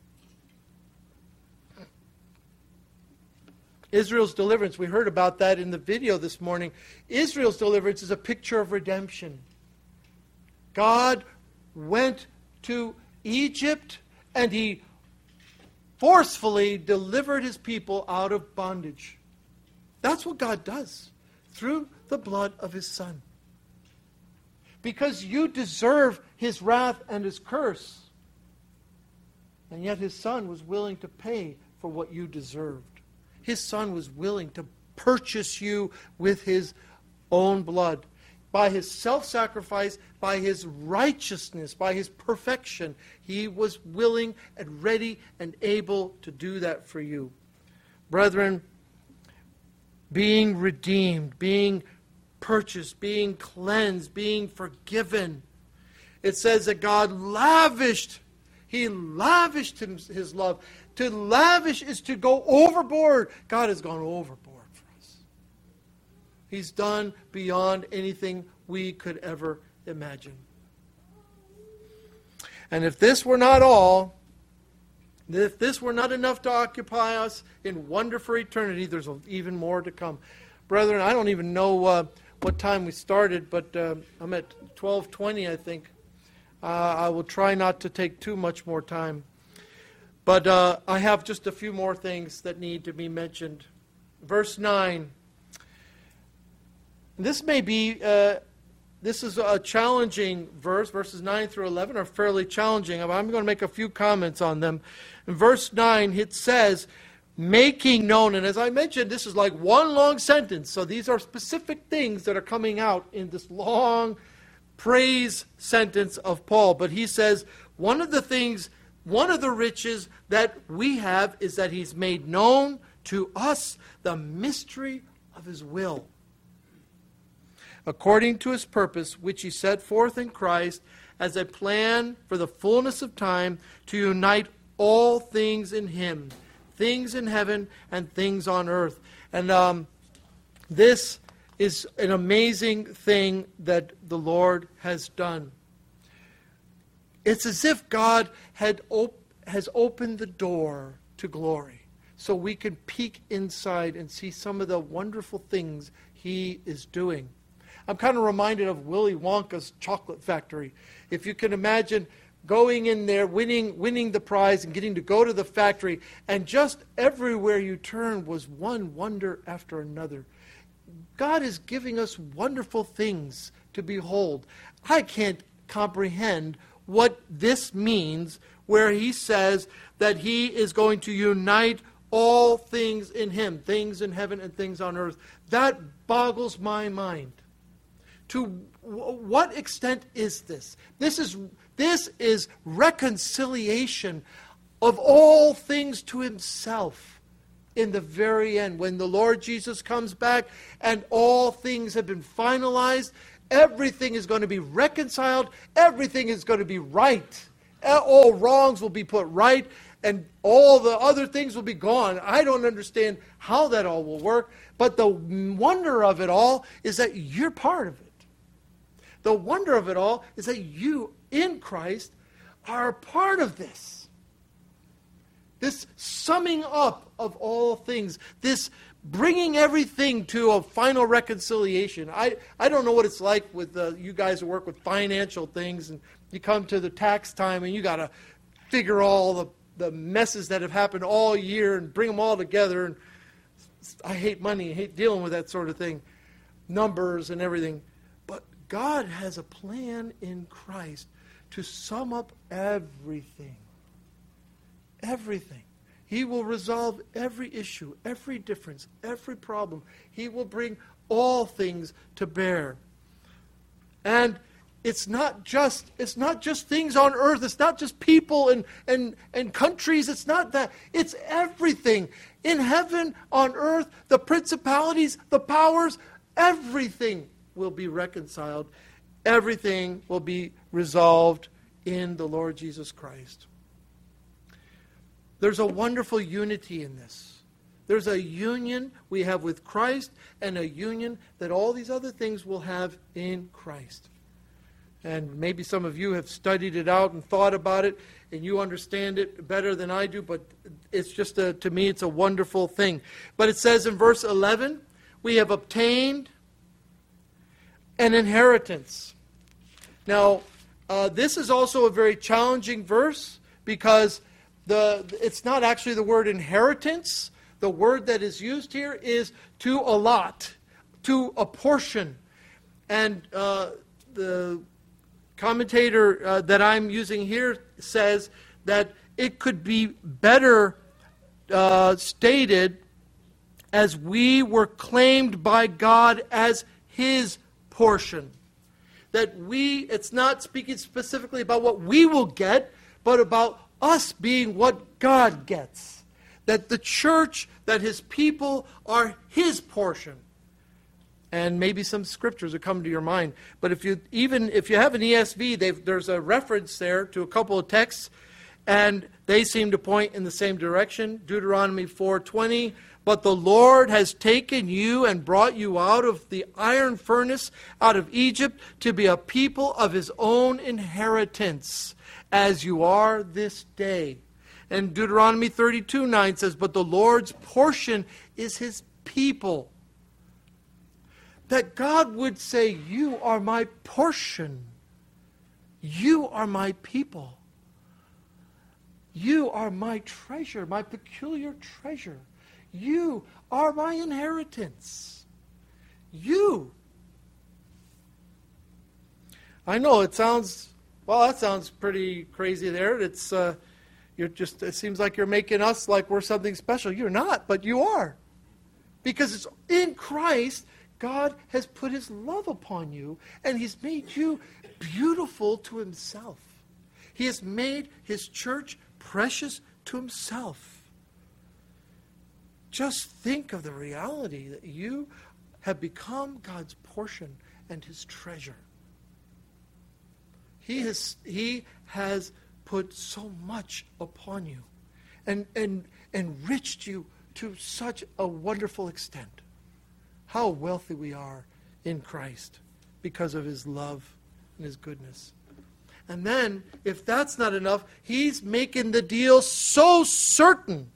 Israel's deliverance, we heard about that in the video this morning. Israel's deliverance is a picture of redemption. God went to Egypt and He forcefully delivered His people out of bondage. That's what God does through the blood of His Son. Because you deserve His wrath and His curse. And yet His Son was willing to pay for what you deserved. His Son was willing to purchase you with His own blood. By His self-sacrifice, by His righteousness, by His perfection, He was willing and ready and able to do that for you. Brethren, being redeemed, being purchased, being cleansed, being forgiven. It says that God lavished. He lavished His love. To lavish is to go overboard. God has gone overboard for us. He's done beyond anything we could ever imagine. And if this were not all, if this were not enough to occupy us in wonder for eternity, there's even more to come. Brethren, I don't even know what time we started, but I'm at 12:20, I think. I will try not to take too much more time. But I have just a few more things that need to be mentioned. Verse 9. This may be, this is a challenging verse. Verses 9 through 11 are fairly challenging. I'm going to make a few comments on them. In verse 9, it says, making known. And as I mentioned, this is like one long sentence. So these are specific things that are coming out in this long praise sentence of Paul. But he says, one of the riches that we have is that He's made known to us the mystery of His will, according to His purpose, which He set forth in Christ as a plan for the fullness of time to unite all things in Him, things in heaven and things on earth. And this is an amazing thing that the Lord has done. It's as if God has opened the door to glory so we can peek inside and see some of the wonderful things He is doing. I'm kind of reminded of Willy Wonka's chocolate factory. If you can imagine going in there, winning the prize and getting to go to the factory, and just everywhere you turn was one wonder after another. God is giving us wonderful things to behold. I can't comprehend what this means, where he says that he is going to unite all things in him, things in heaven and things on earth. That boggles my mind. To what extent is this? This is reconciliation of all things to himself in the very end. When the Lord Jesus comes back and all things have been finalized, everything is going to be reconciled, everything is going to be right. All wrongs will be put right, and all the other things will be gone. I don't understand how that all will work, but the wonder of it all is that you're part of it. The wonder of it all is that you, in Christ, are a part of this. This summing up of all things, this bringing everything to a final reconciliation. I don't know what it's like with you guys who work with financial things, and you come to the tax time and you got to figure all the messes that have happened all year and bring them all together. And I hate money, I hate dealing with that sort of thing, numbers and everything. But God has a plan in Christ to sum up everything. Everything. He will resolve every issue, every difference, every problem. He will bring all things to bear. And it's not just things on earth. It's not just people and countries. It's not that. It's everything. In heaven, on earth, the principalities, the powers, everything will be reconciled. Everything will be resolved in the Lord Jesus Christ. There's a wonderful unity in this. There's a union we have with Christ and a union that all these other things will have in Christ. And maybe some of you have studied it out and thought about it, and you understand it better than I do, but it's just, to me, it's a wonderful thing. But it says in verse 11, we have obtained an inheritance. Now, this is also a very challenging verse because it's not actually the word inheritance. The word that is used here is to allot, to apportion. And the commentator that I'm using here says that it could be better stated as we were claimed by God as his portion. That it's not speaking specifically about what we will get, but about us being what God gets. That the church, that his people are his portion. And maybe some scriptures will come to your mind. But if you have an ESV, there's a reference there to a couple of texts, and they seem to point in the same direction. Deuteronomy 4:20, but the Lord has taken you and brought you out of the iron furnace, out of Egypt, to be a people of his own inheritance, as you are this day. And Deuteronomy 32:9 says, but the Lord's portion is his people. That God would say, you are my portion. You are my people. You are my treasure, my peculiar treasure. You are my inheritance. You. I know it sounds, well, that sounds pretty crazy there. It seems like you're making us like we're something special. You're not, but you are. Because it's in Christ, God has put his love upon you, and he's made you beautiful to himself. He has made his church precious to himself. Just think of the reality that you have become God's portion and his treasure. He has put so much upon you and enriched you to such a wonderful extent. How wealthy we are in Christ because of his love and his goodness. And then, if that's not enough, he's making the deal so certain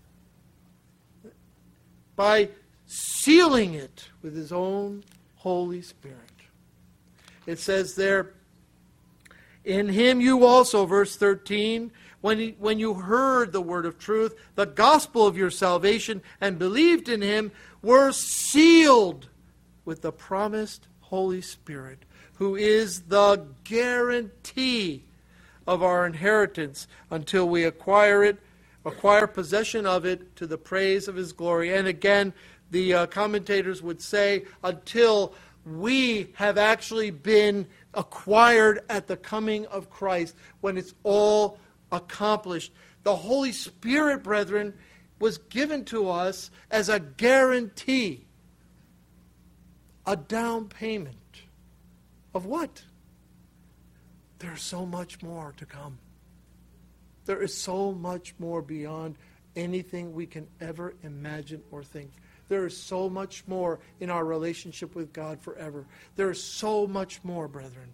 by sealing it with his own Holy Spirit. It says there, in him you also, verse 13, when you heard the word of truth, the gospel of your salvation, and believed in him, were sealed with the promised Holy Spirit, who is the guarantee of our inheritance until we acquire possession of it to the praise of his glory. And again, the commentators would say, until we have actually been acquired at the coming of Christ, when it's all accomplished. The Holy Spirit, brethren, was given to us as a guarantee, a down payment of what? There's so much more to come. There is so much more beyond anything we can ever imagine or think. There is so much more in our relationship with God forever. There is so much more, brethren.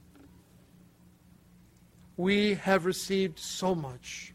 We have received so much.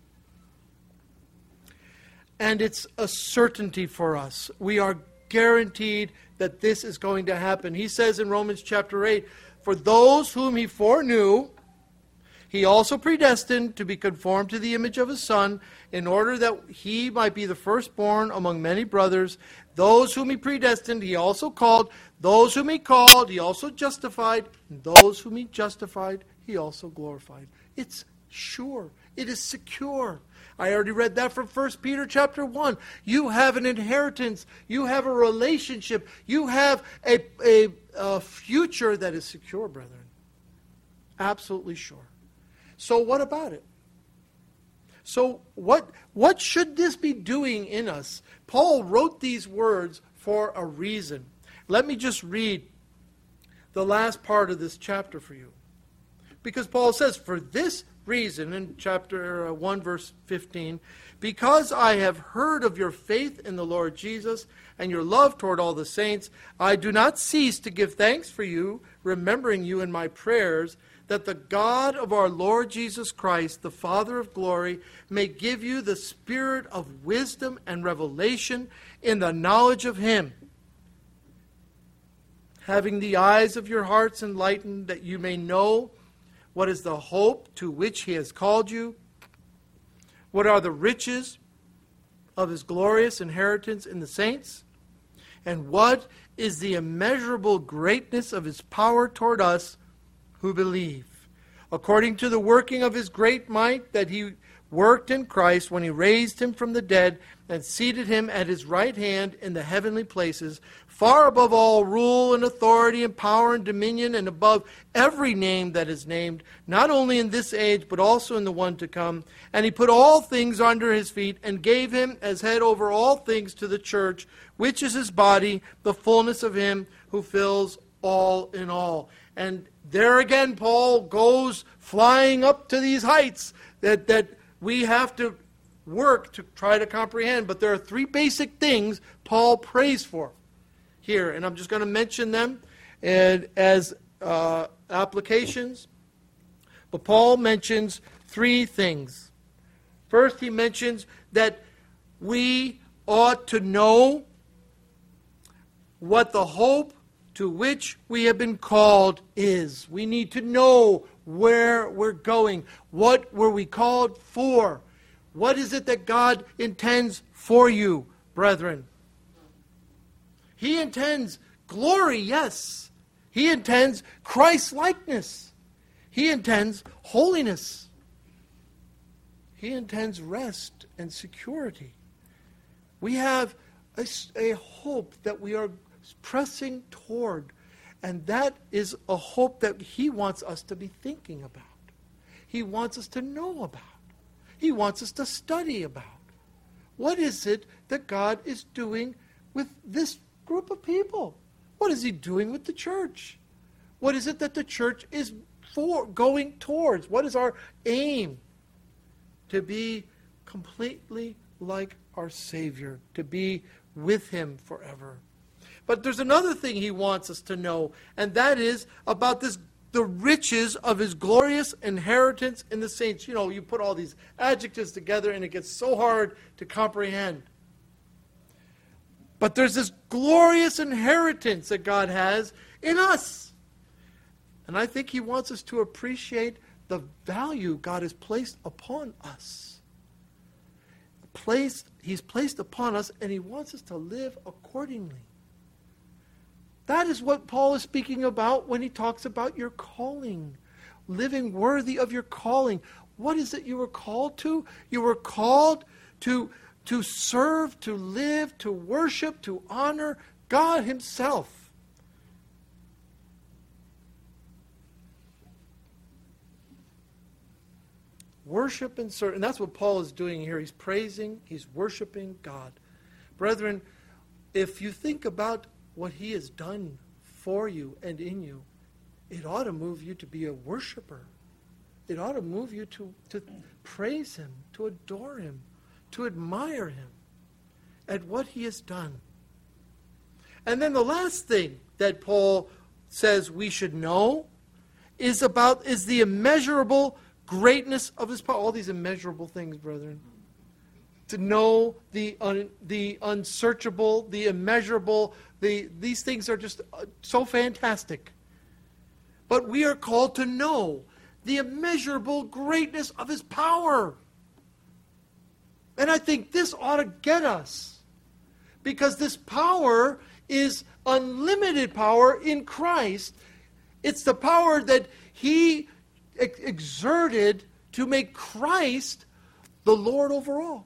And it's a certainty for us. We are guaranteed that this is going to happen. He says in Romans chapter 8, for those whom he foreknew, he also predestined to be conformed to the image of his Son, in order that he might be the firstborn among many brothers. Those whom he predestined, he also called. Those whom he called, he also justified. And those whom he justified, he also glorified. It's sure. It is secure. I already read that from 1 Peter chapter 1. You have an inheritance. You have a relationship. You have a future that is secure, brethren. Absolutely sure. So what about it? So what should this be doing in us? Paul wrote these words for a reason. Let me just read the last part of this chapter for you. Because Paul says, for this reason, in chapter 1, verse 15, because I have heard of your faith in the Lord Jesus and your love toward all the saints, I do not cease to give thanks for you, remembering you in my prayers, that the God of our Lord Jesus Christ, the Father of glory, may give you the spirit of wisdom and revelation in the knowledge of him, having the eyes of your hearts enlightened, that you may know what is the hope to which he has called you, what are the riches of his glorious inheritance in the saints, and what is the immeasurable greatness of his power toward us who believe, according to the working of his great might that he worked in Christ when he raised him from the dead and seated him at his right hand in the heavenly places, far above all rule and authority and power and dominion, and above every name that is named, not only in this age, but also in the one to come. And he put all things under his feet, and gave him as head over all things to the church, which is his body, the fullness of him who fills all in all. And there again, Paul goes flying up to these heights that we have to work to try to comprehend. But there are three basic things Paul prays for here. And I'm just going to mention them as applications. But Paul mentions three things. First, he mentions that we ought to know what the hope to which we have been called is. We need to know where we're going. What were we called for? What is it that God intends for you, brethren? He intends glory, yes. He intends Christ-likeness. He intends holiness. He intends rest and security. We have a hope that we are pressing toward, and that is a hope that he wants us to be thinking about. He wants us to know about. He wants us to study about. What is it that God is doing with this group of people? What is he doing with the church? What is it that the church is going towards? What is our aim? To be completely like our Savior, to be with him forever. But there's another thing he wants us to know, and that is about the riches of his glorious inheritance in the saints. You know, you put all these adjectives together and it gets so hard to comprehend. But there's this glorious inheritance that God has in us. And I think he wants us to appreciate the value God has placed upon us. He's placed upon us, and he wants us to live accordingly. That is what Paul is speaking about when he talks about your calling. living worthy of your calling. What is it you were called to? You were called to serve, to live, to worship, to honor God himself. Worship and serve. And that's what Paul is doing here. He's praising, he's worshiping God. Brethren, if you think about what he has done for you and in you, it ought to move you to be a worshiper. It ought to move you to praise him, to adore him, to admire him at what he has done. And then the last thing that Paul says we should know is the immeasurable greatness of his power. All these immeasurable things, brethren. To know the unsearchable, the immeasurable, these things are just so fantastic. But we are called to know the immeasurable greatness of his power. And I think this ought to get us. Because this power is unlimited power in Christ. It's the power that he exerted to make Christ the Lord over all.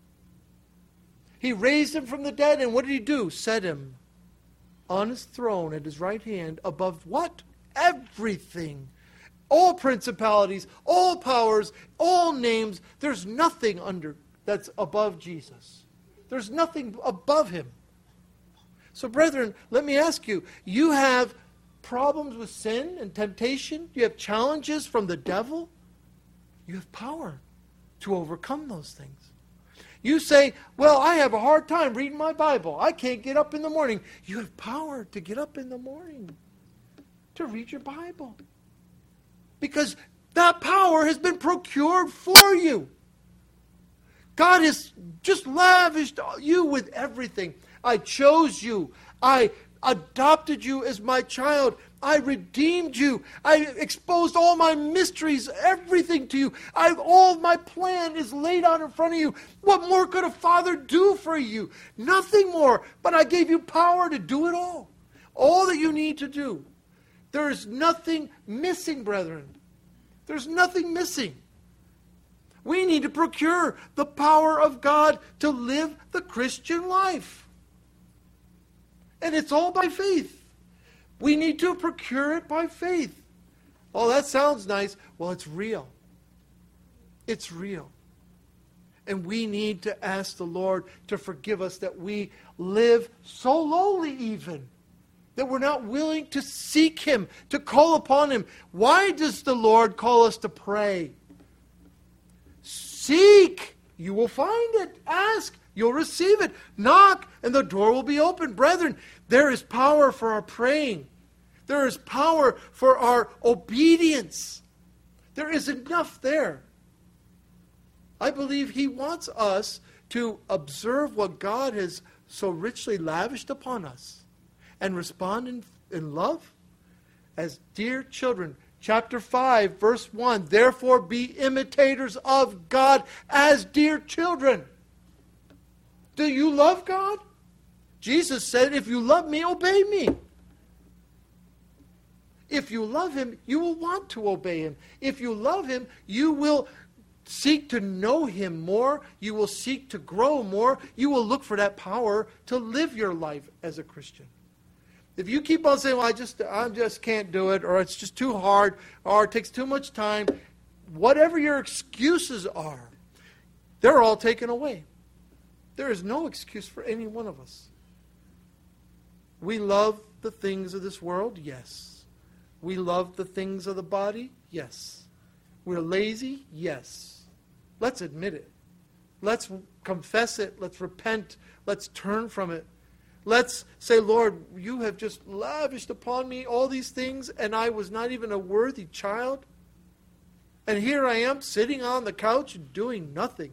He raised him from the dead, and what did he do? Set him on his throne at his right hand above what? Everything. All principalities, all powers, all names. There's nothing that's above Jesus. There's nothing above him. So brethren, let me ask you, you have problems with sin and temptation? You have challenges from the devil? You have power to overcome those things. You say, well, I have a hard time reading my Bible. I can't get up in the morning. You have power to get up in the morning to read your Bible. Because that power has been procured for you. God has just lavished you with everything. I chose you. I adopted you as my child. I redeemed you. I exposed all my mysteries, everything to you. All of my plan is laid out in front of you. What more could a father do for you? Nothing more. But I gave you power to do it all. All that you need to do. There is nothing missing, brethren. There's nothing missing. We need to procure the power of God to live the Christian life. And it's all by faith. We need to procure it by faith. Oh, that sounds nice. Well, it's real. It's real. And we need to ask the Lord to forgive us that we live so lowly even, that we're not willing to seek him, to call upon him. Why does the Lord call us to pray? Seek, you will find it. Ask, you'll receive it. Knock, and the door will be open. Brethren, there is power for our praying. There is power for our obedience. There is enough there. I believe he wants us to observe what God has so richly lavished upon us and respond in love as dear children. Chapter 5, verse 1, therefore be imitators of God as dear children. Do you love God? Jesus said, if you love me, obey me. If you love him, you will want to obey him. If you love him, you will seek to know him more. You will seek to grow more. You will look for that power to live your life as a Christian. If you keep on saying, well, I just can't do it, or it's just too hard, or it takes too much time, whatever your excuses are, they're all taken away. There is no excuse for any one of us. We love the things of this world, yes. We love the things of the body, yes. We're lazy, yes. Let's admit it. Let's confess it. Let's repent. Let's turn from it. Let's say, Lord, you have just lavished upon me all these things, and I was not even a worthy child. And here I am sitting on the couch and doing nothing.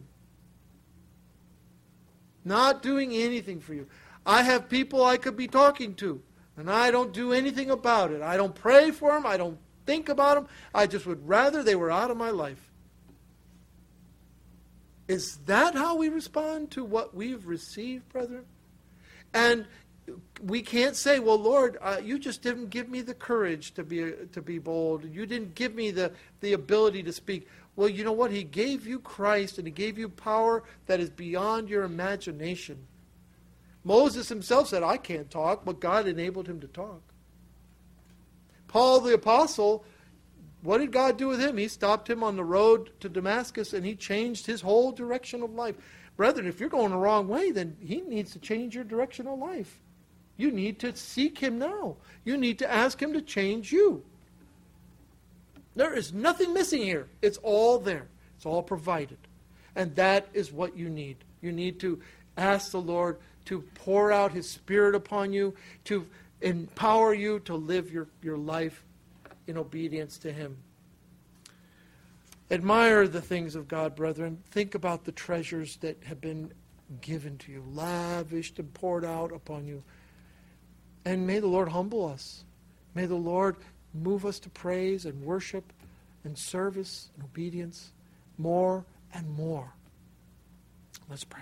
Not doing anything for you. I have people I could be talking to, and I don't do anything about it. I don't pray for them. I don't think about them. I just would rather they were out of my life. Is that how we respond to what we've received, brethren? And we can't say, well, Lord, you just didn't give me the courage to be bold. You didn't give me the ability to speak. Well, you know what? He gave you Christ, and he gave you power that is beyond your imagination. Moses himself said, I can't talk, but God enabled him to talk. Paul the apostle, what did God do with him? He stopped him on the road to Damascus, and he changed his whole direction of life. Brethren, if you're going the wrong way, then he needs to change your direction of life. You need to seek him now. You need to ask him to change you. There is nothing missing here. It's all there. It's all provided. And that is what you need. You need to ask the Lord to pour out his Spirit upon you, to empower you to live your life in obedience to him. Admire the things of God, brethren. Think about the treasures that have been given to you, lavished and poured out upon you. And may the Lord humble us. May the Lord move us to praise and worship and service and obedience more and more. Let's pray.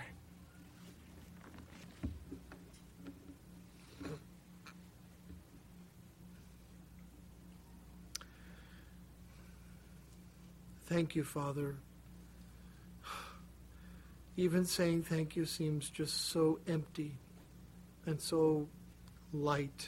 Thank you, Father. Even saying thank you seems just so empty and so light.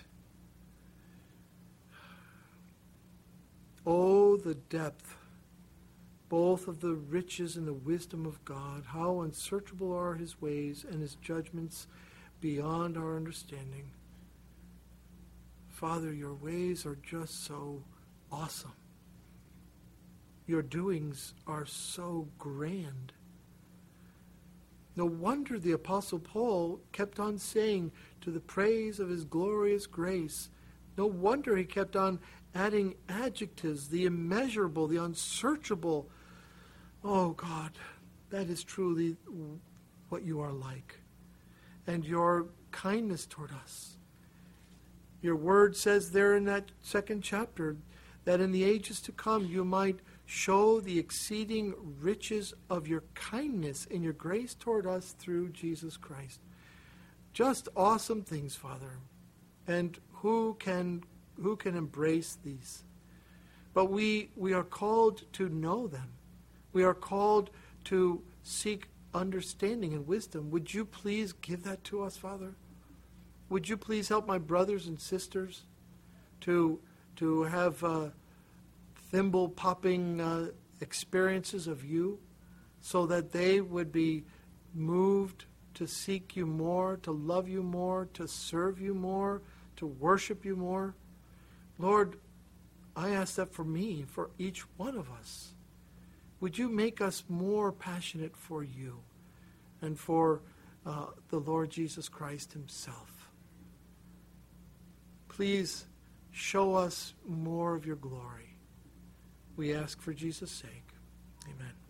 Oh, the depth, both of the riches and the wisdom of God. How unsearchable are his ways and his judgments beyond our understanding. Father, your ways are just so awesome. Your doings are so grand. No wonder the Apostle Paul kept on saying, to the praise of his glorious grace. No wonder he kept on adding adjectives, the immeasurable, the unsearchable. Oh God, that is truly what you are like. And your kindness toward us. Your word says there in that second chapter that in the ages to come you might show the exceeding riches of your kindness and your grace toward us through Jesus Christ. Just awesome things, Father. And who can embrace these? But we are called to know them. We are called to seek understanding and wisdom. Would you please give that to us, Father? Would you please help my brothers and sisters to have thimble-popping experiences of you so that they would be moved to seek you more, to love you more, to serve you more, to worship you more. Lord, I ask that for me, for each one of us. Would you make us more passionate for you and for the Lord Jesus Christ himself? Please show us more of your glory. We ask for Jesus' sake. Amen.